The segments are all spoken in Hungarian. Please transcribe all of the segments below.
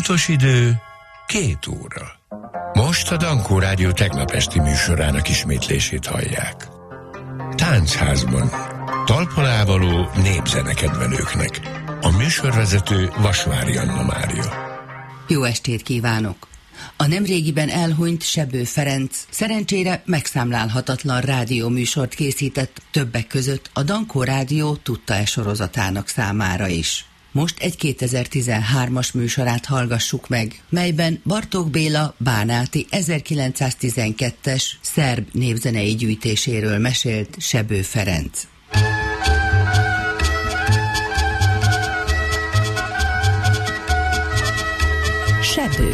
Pontos idő 2 óra. Most a Dankó Rádió tegnap esti műsorának ismétlését hallják. Táncházban talpalávaló népzenekedvelőknek. A műsorvezető Vasvári Anna Mária. Jó estét kívánok! A nemrégiben elhunyt Sebő Ferenc szerencsére megszámlálhatatlan rádióműsort készített, többek között a Dankó Rádió Tudta-e sorozatának számára is. Most egy 2013-as műsorát hallgassuk meg, melyben Bartók Béla bánáti 1912-es szerb népzenei gyűjtéséről mesélt Sebő Ferenc. Sebő.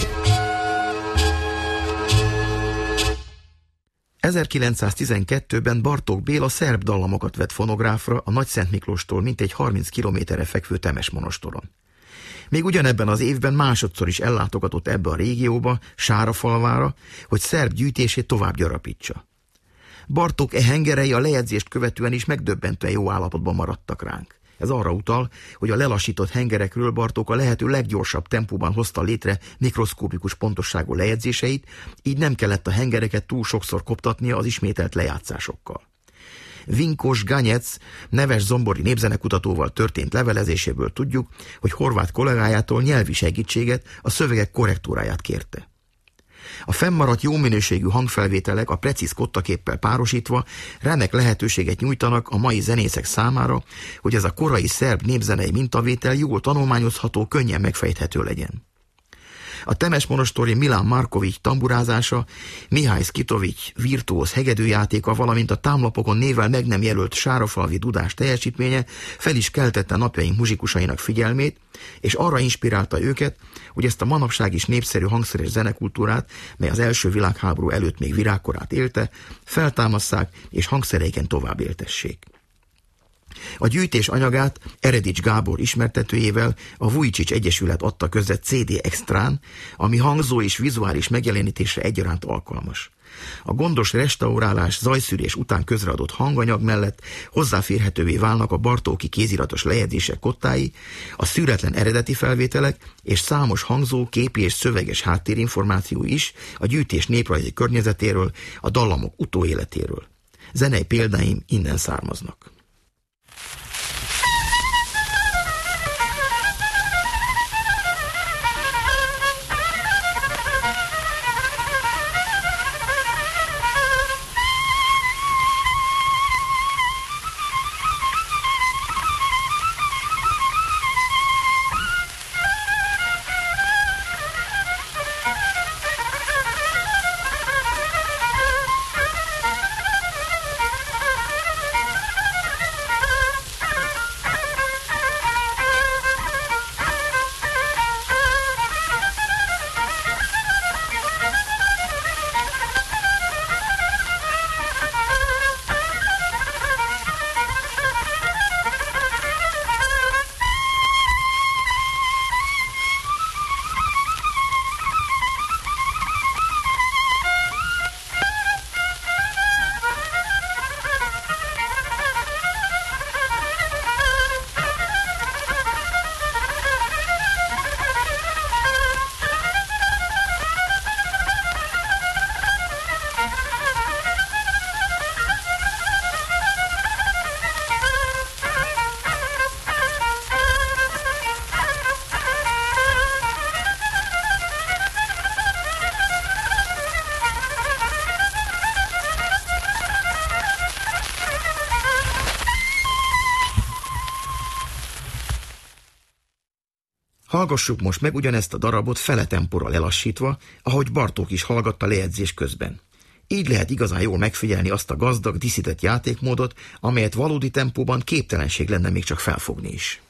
1912-ben Bartók Béla szerb dallamokat vett fonográfra a Nagyszent Miklóstól mintegy 30 kilométerre fekvő Temesmonostoron. Még ugyanebben az évben másodszor is ellátogatott ebbe a régióba, Sárafalvára, hogy szerb gyűjtését tovább gyarapítsa. Bartók hengerei a lejegyzést követően is megdöbbentően jó állapotban maradtak ránk. Ez arra utal, hogy a lelassított hengerekről Bartók a lehető leggyorsabb tempóban hozta létre mikroszkópikus pontosságú lejegyzéseit, így nem kellett a hengereket túl sokszor koptatnia az ismételt lejátszásokkal. Vinkos Ganyec neves zombori népzenekutatóval történt levelezéséből tudjuk, hogy horvát kollégájától nyelvi segítséget, a szövegek korrektúráját kérte. A fennmaradt jó minőségű hangfelvételek a precíz kottaképpel párosítva remek lehetőséget nyújtanak a mai zenészek számára, hogy ez a korai szerb népzenei mintavétel jól tanulmányozható, könnyen megfejthető legyen. A temesmonostori Milán Markovics tamburázása, Mihály Szkitovics virtuóz hegedűjátéka, valamint a támlapokon névvel meg nem jelölt sárafalvi dudás teljesítménye fel is keltette napjaink muzsikusainak figyelmét, és arra inspirálta őket, hogy ezt a manapság is népszerű hangszeres zenekultúrát, mely az első világháború előtt még virágkorát élte, feltámasszák és hangszereiken tovább éltessék. A gyűjtés anyagát Eredics Gábor ismertetőjével a Vujicic Egyesület adta közre CD Extrán, ami hangzó és vizuális megjelenítésre egyaránt alkalmas. A gondos restaurálás, zajszűrés után közreadott hanganyag mellett hozzáférhetővé válnak a bartóki kéziratos lejegyzések kottái, a szűretlen eredeti felvételek és számos hangzó, képi és szöveges háttérinformáció is a gyűjtés néprajzi környezetéről, a dallamok utóéletéről. Zenei példáim innen származnak. Hallgassuk most meg ugyanezt a darabot fele tempóra lelassítva, ahogy Bartók is hallgatta lejegyzés közben. Így lehet igazán jól megfigyelni azt a gazdag, díszített játékmódot, amelyet valódi tempóban képtelenség lenne még csak felfogni is.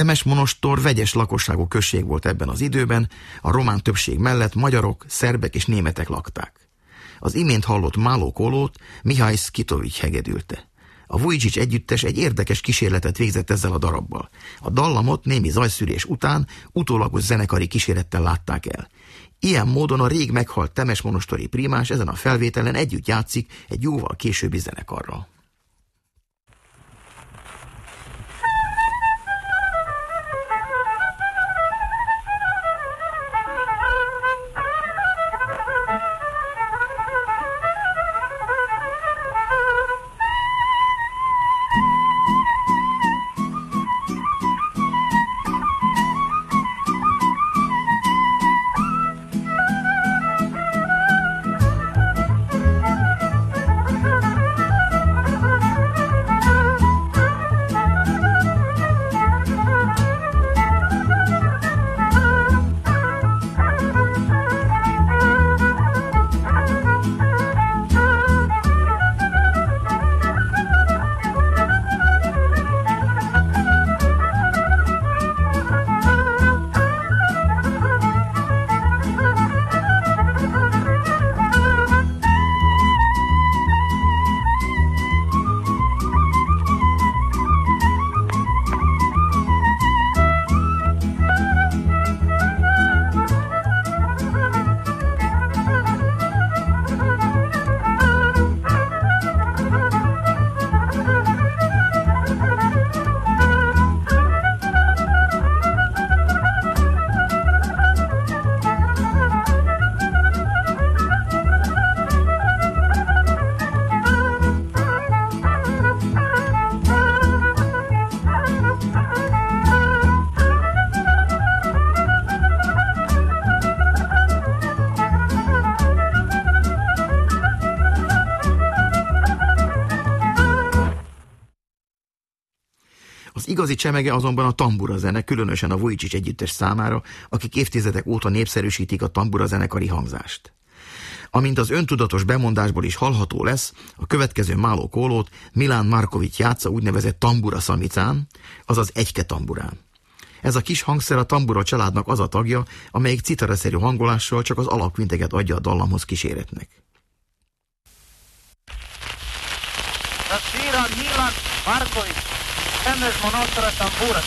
Temesmonostor vegyes lakosságú község volt ebben az időben, a román többség mellett magyarok, szerbek és németek lakták. Az imént hallott Málo Kolót Mihály Szkitovics hegedülte. A Vujicic együttes egy érdekes kísérletet végzett ezzel a darabbal. A dallamot némi zajszűrés után utólagos zenekari kísérettel látták el. Ilyen módon a rég meghalt temesmonostori prímás ezen a felvételen együtt játszik egy jóval későbbi zenekarral. Az igazi csemege azonban a tamburazene, különösen a Vujicic együttes számára, akik évtizedek óta népszerűsítik a tamburazenekari hangzást. Amint az öntudatos bemondásból is hallható lesz, a következő Málo Kolót Milán Markovics játsza úgynevezett tambura szamicán, azaz egyke tamburán. Ez a kis hangszer a tambura családnak az a tagja, amelyik citaraszerű hangolással csak az alapkvinteget adja a dallamhoz kíséretnek. Milán Markovics, Temesmonostora tambura.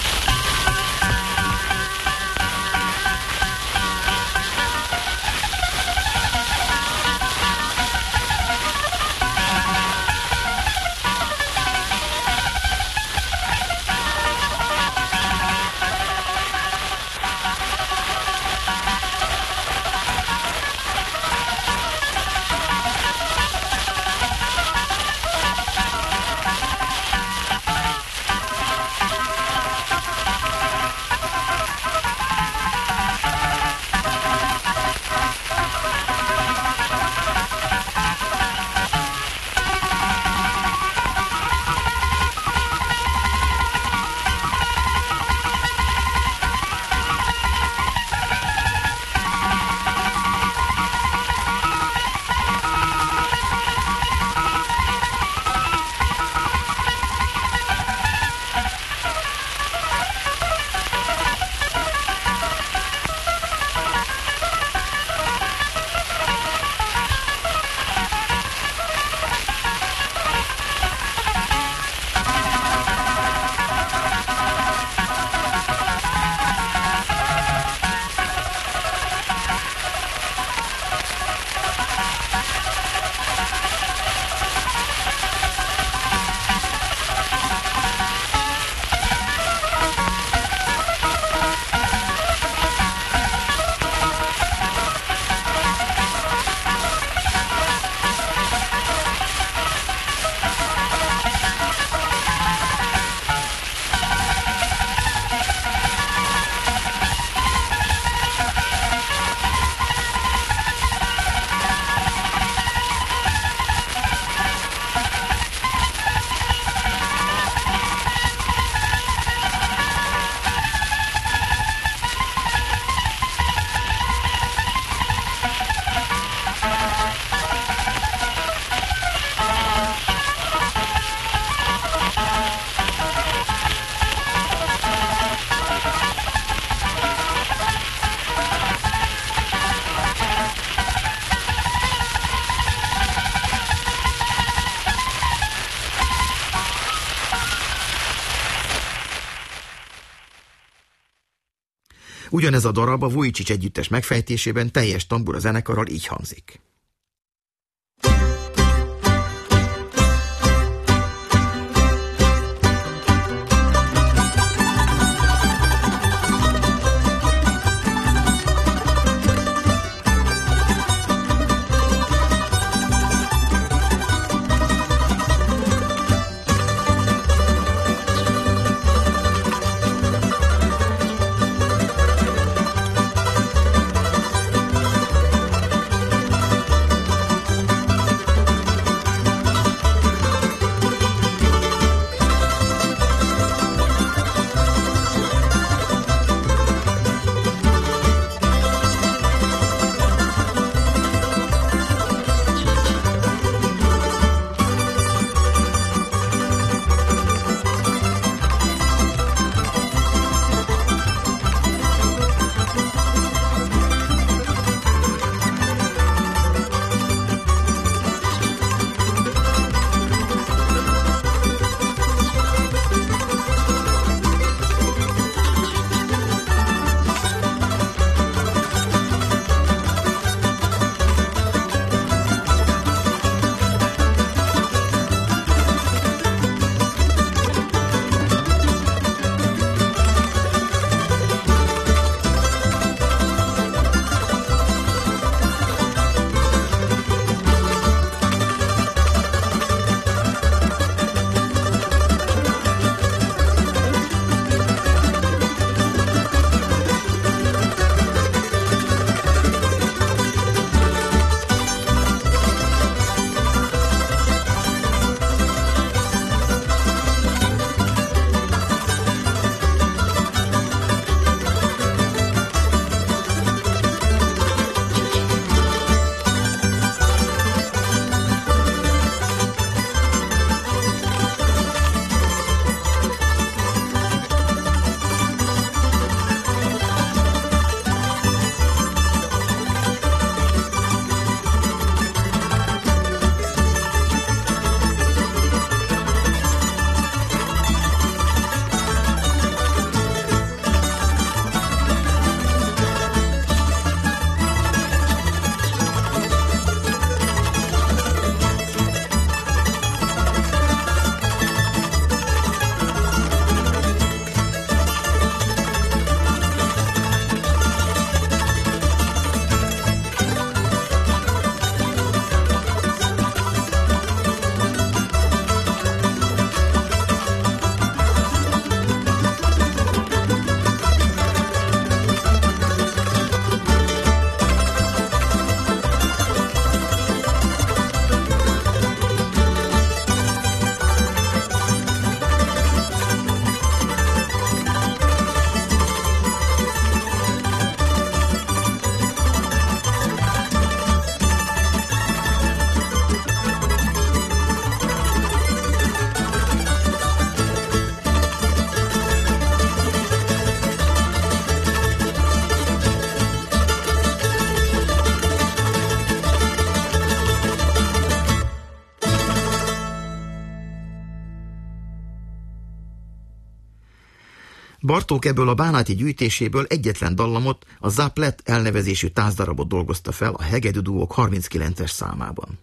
Ugyanez a darab a Vujicic együttes megfejtésében teljes tambura zenekarral így hangzik. Bartók ebből a bánáti gyűjtéséből egyetlen dallamot, a Zaplet elnevezésű tázdarabot dolgozta fel a hegedű duók 39-es számában.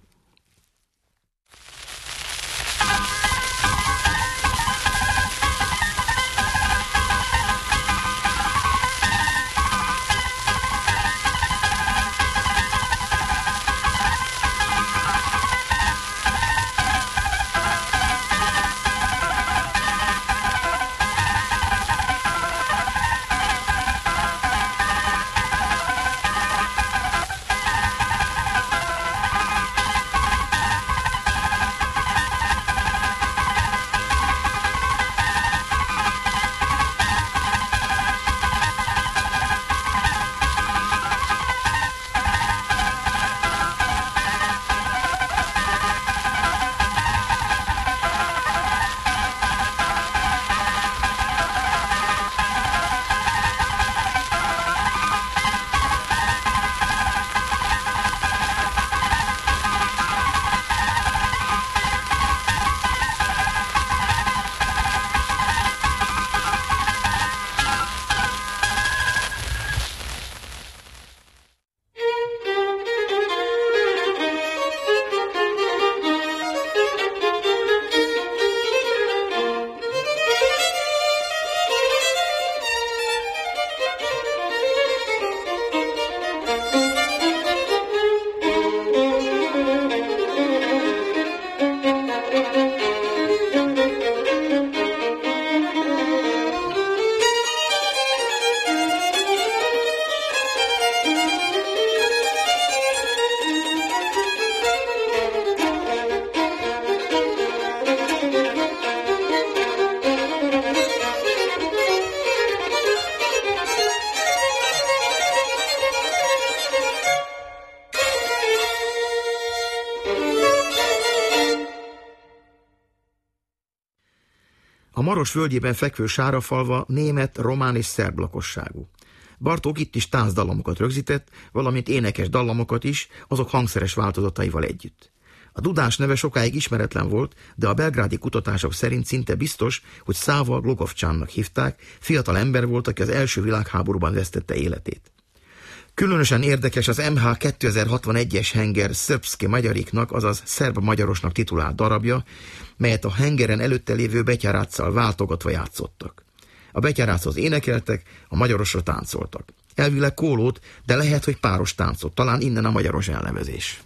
A Maros völgyében fekvő Sárafalva német, román és szerb lakosságú. Bartók itt is táncdallamokat rögzített, valamint énekes dallamokat is, azok hangszeres változataival együtt. A dudás neve sokáig ismeretlen volt, de a belgrádi kutatások szerint szinte biztos, hogy Száva Glogovcsánnak hívták, fiatal ember volt, aki az első világháborúban vesztette életét. Különösen érdekes az MH 2061-es henger Srpske Magyariknak, azaz szerb-magyarosnak titulált darabja, melyet a hengeren előtte lévő betyáráccal váltogatva játszottak. A betyáráchoz énekeltek, a magyarosra táncoltak. Elvileg kólót, de lehet, hogy páros táncot, talán innen a magyaros elnevezés.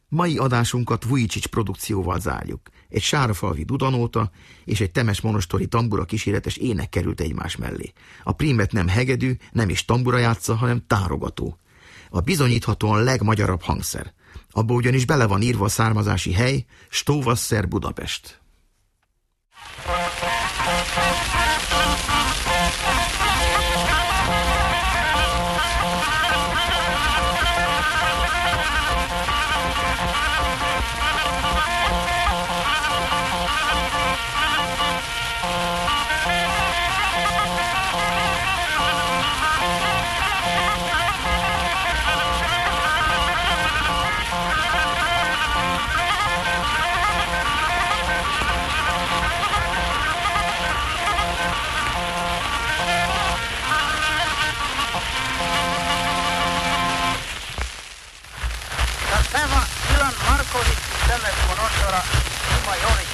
Mai adásunkat Vujicic produkcióval zárjuk. Egy sárfalvi dudanóta és egy temesmonostori tambura kíséretes ének került egymás mellé. A prímet nem hegedű, nem is tambura játsza, hanem tárogató. A bizonyíthatóan legmagyarabb hangszer. Abba ugyanis bele van írva a származási hely, Stóvasszer, Budapest. Tämä Ilan Markovic, Temesmonostora, Ima Jovic.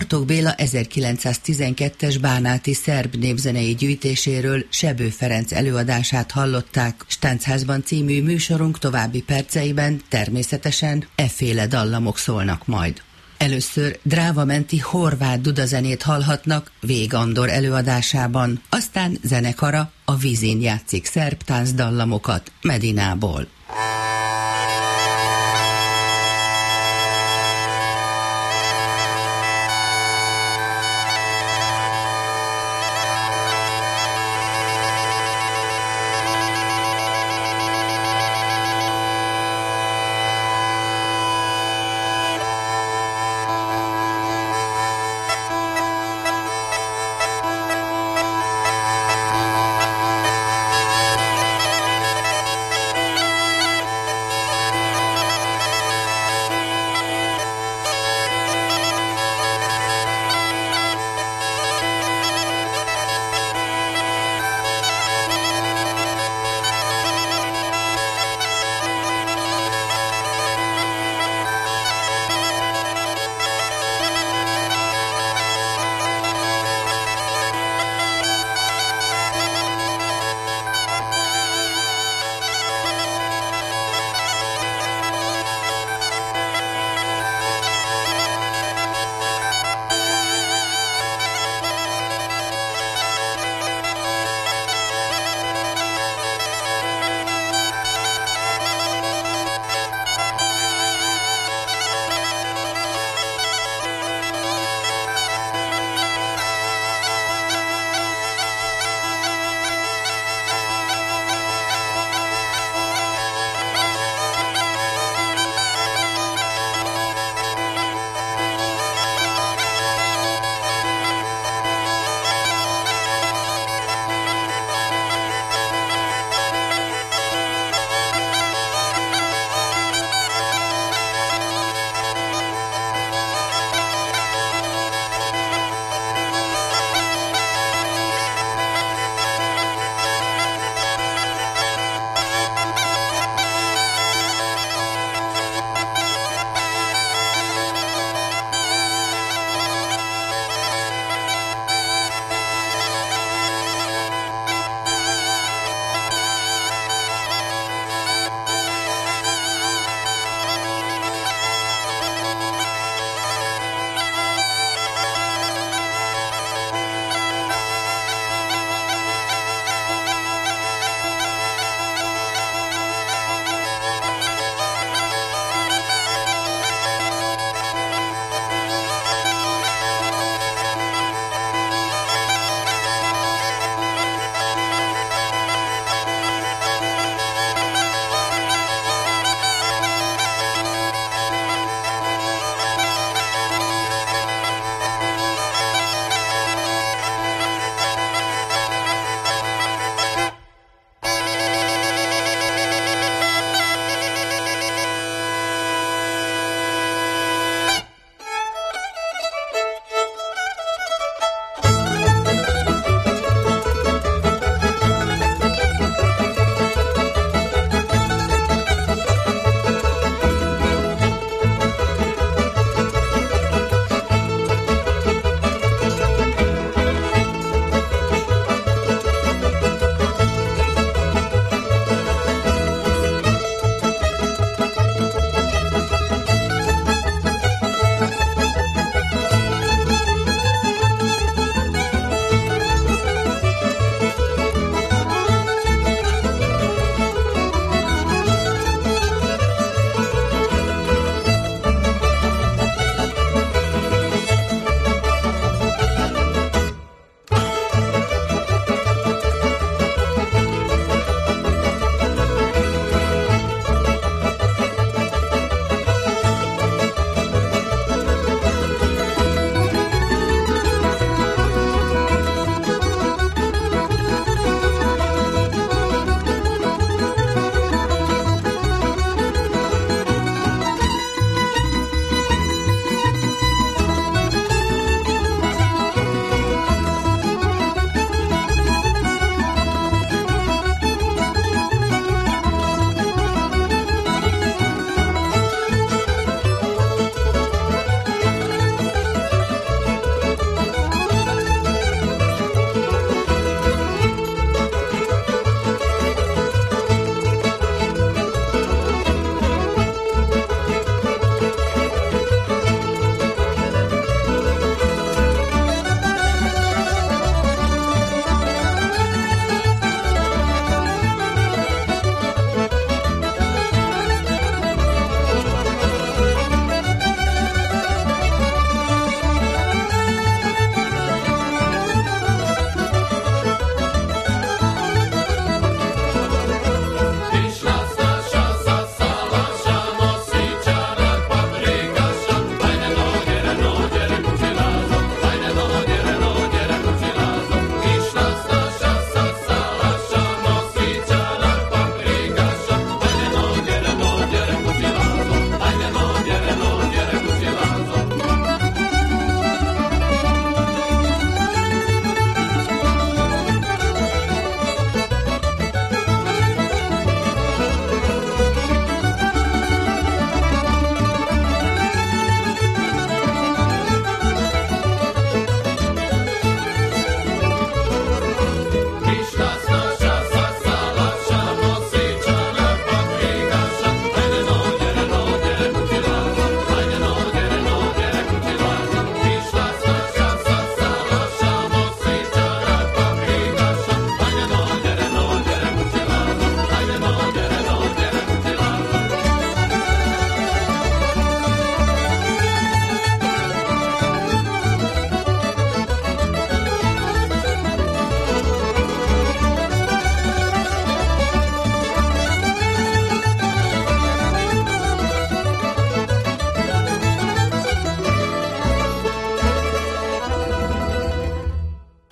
Bartók Béla 1912-es bánáti szerb népzenei gyűjtéséről Sebő Ferenc előadását hallották. Stáncházban című műsorunk további perceiben természetesen efféle dallamok szólnak majd. Először Drávamenti horvát dudazenét hallhatnak Vég Andor előadásában, aztán zenekara a vízin játszik szerb táncdallamokat Medinából.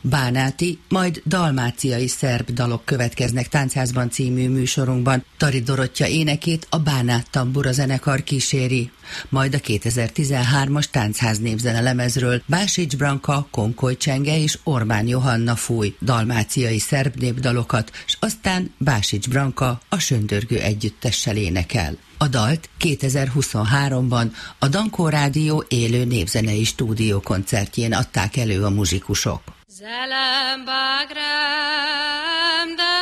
Bánáti, majd dalmáciai szerb dalok következnek Táncházban című műsorunkban. Tari Dorottya énekét a Bánát Tambura zenekar kíséri. Majd a 2013-as Táncház népzene lemezről Básics Branka, Konkoly Csenge és Orbán Johanna fúj dalmáciai szerb népdalokat, s aztán Básics Branka a Söndörgő együttessel énekel. A dalt 2023-ban a Dankó Rádió élő népzenei stúdiókoncertjén adták elő a muzsikusok. Zelem bagrem de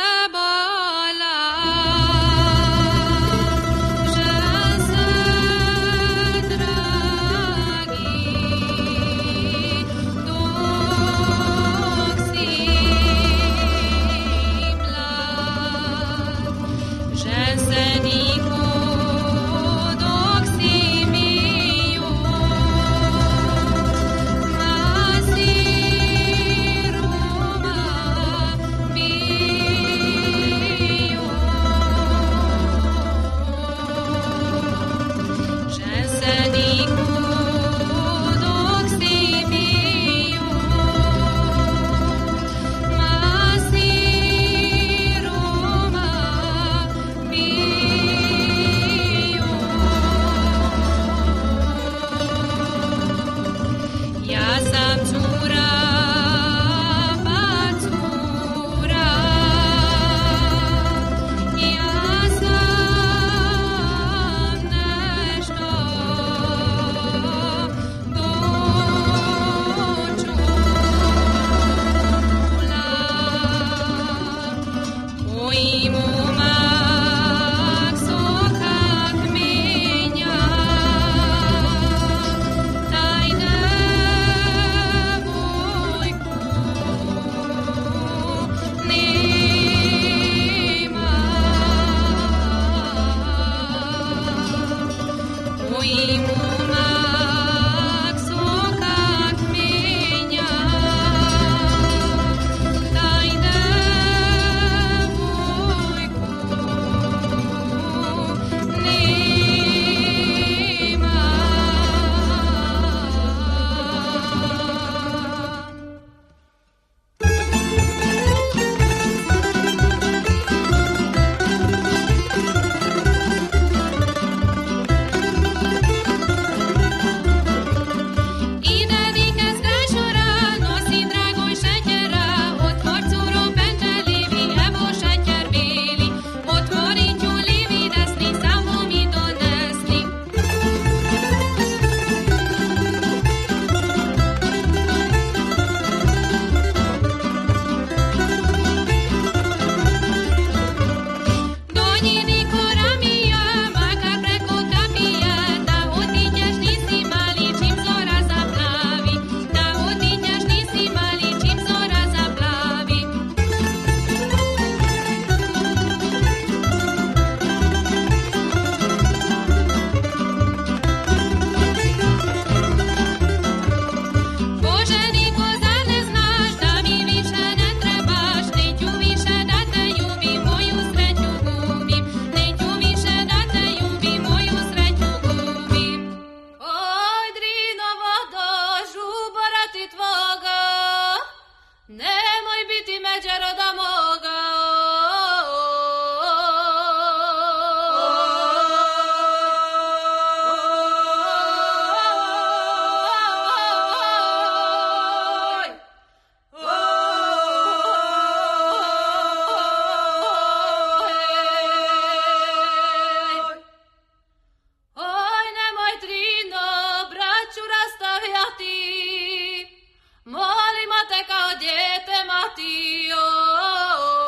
Moli mateka djete Matio.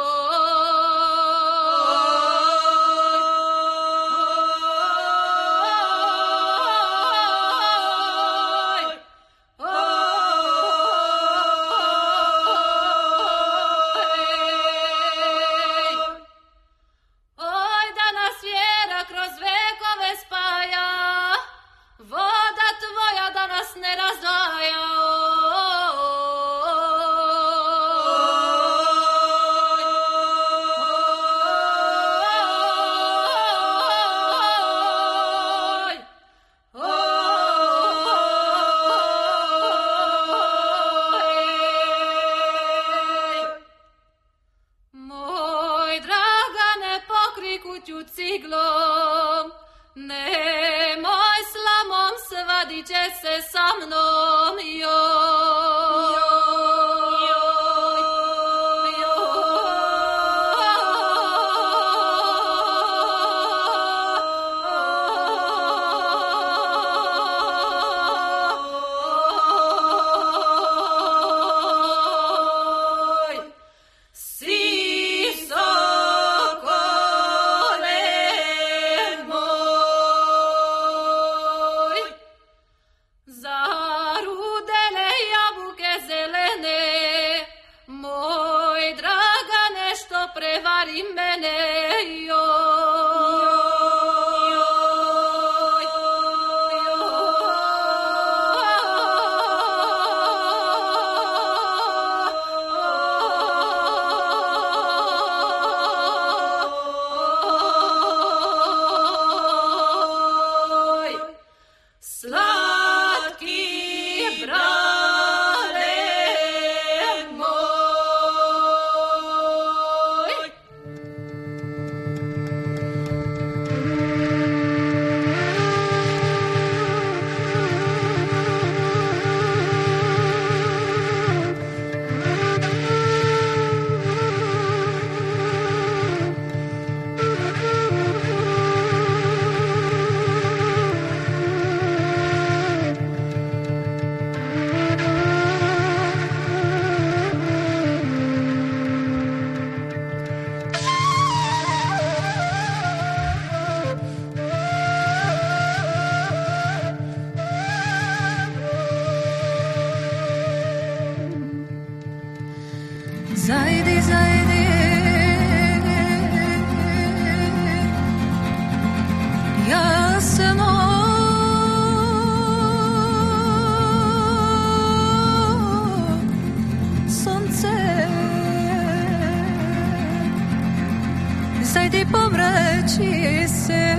kuťu ciglom, nemoj slamom svadiće se sa mnom, joj. Prevari mene, Zajdi, zajdi, jasno sunce, zajdi pomrači se.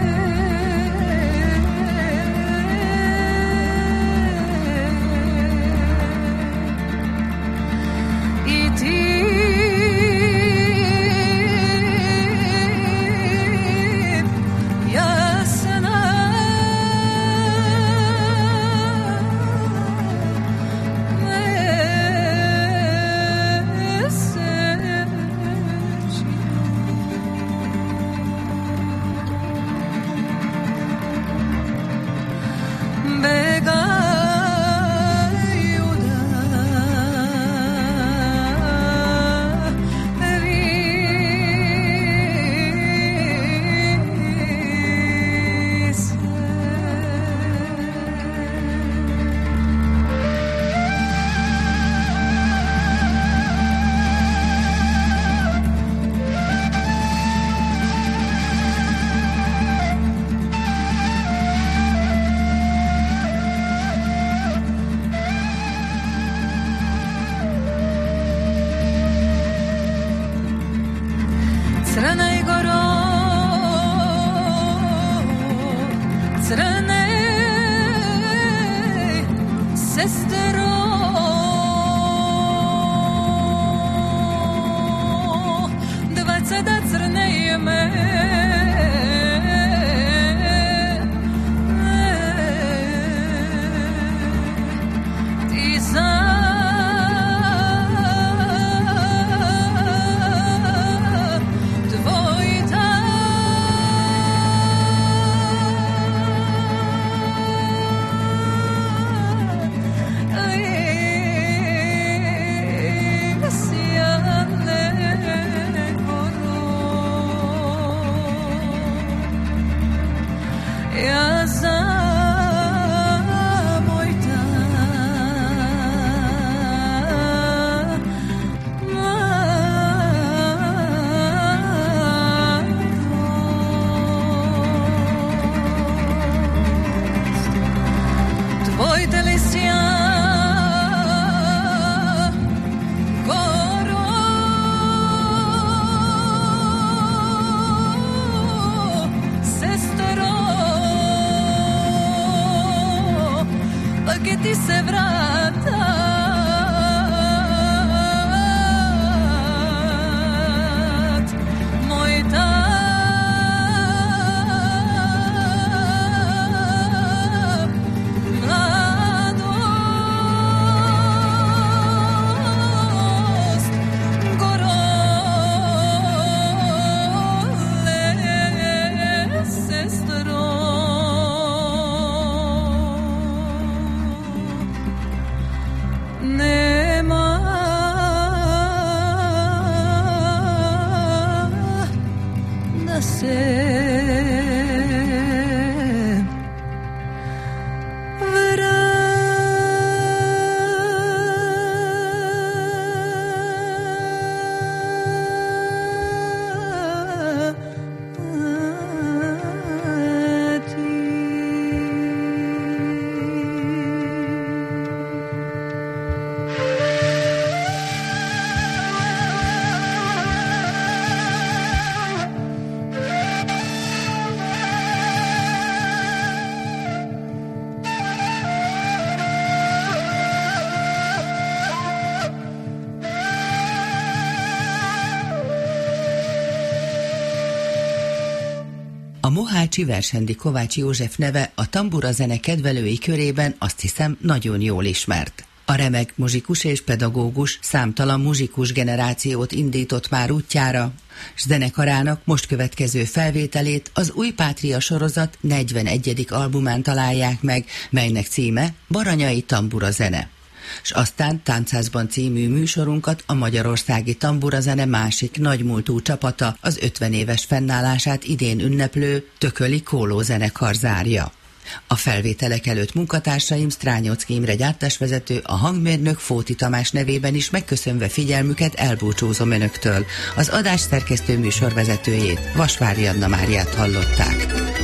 A Mohácsi Versendi Kovács József neve a tambura zene kedvelői körében azt hiszem nagyon jól ismert. A remek muzsikus és pedagógus számtalan muzsikus generációt indított már útjára, s zenekarának most következő felvételét az Új Pátria sorozat 41. albumán találják meg, melynek címe Baranyai tambura zene. S aztán Táncházban című műsorunkat a magyarországi tamburazene másik nagymúltú csapata, az 50 éves fennállását idén ünneplő Tököli Kóló zenekar zárja. A felvételek előtt munkatársaim Strányocki Imre gyártásvezető, a hangmérnök Fóti Tamás nevében is megköszönve figyelmüket elbúcsúzom önöktől. Az adás szerkesztő műsorvezetőjét, Vasvári Anna Máriát hallották.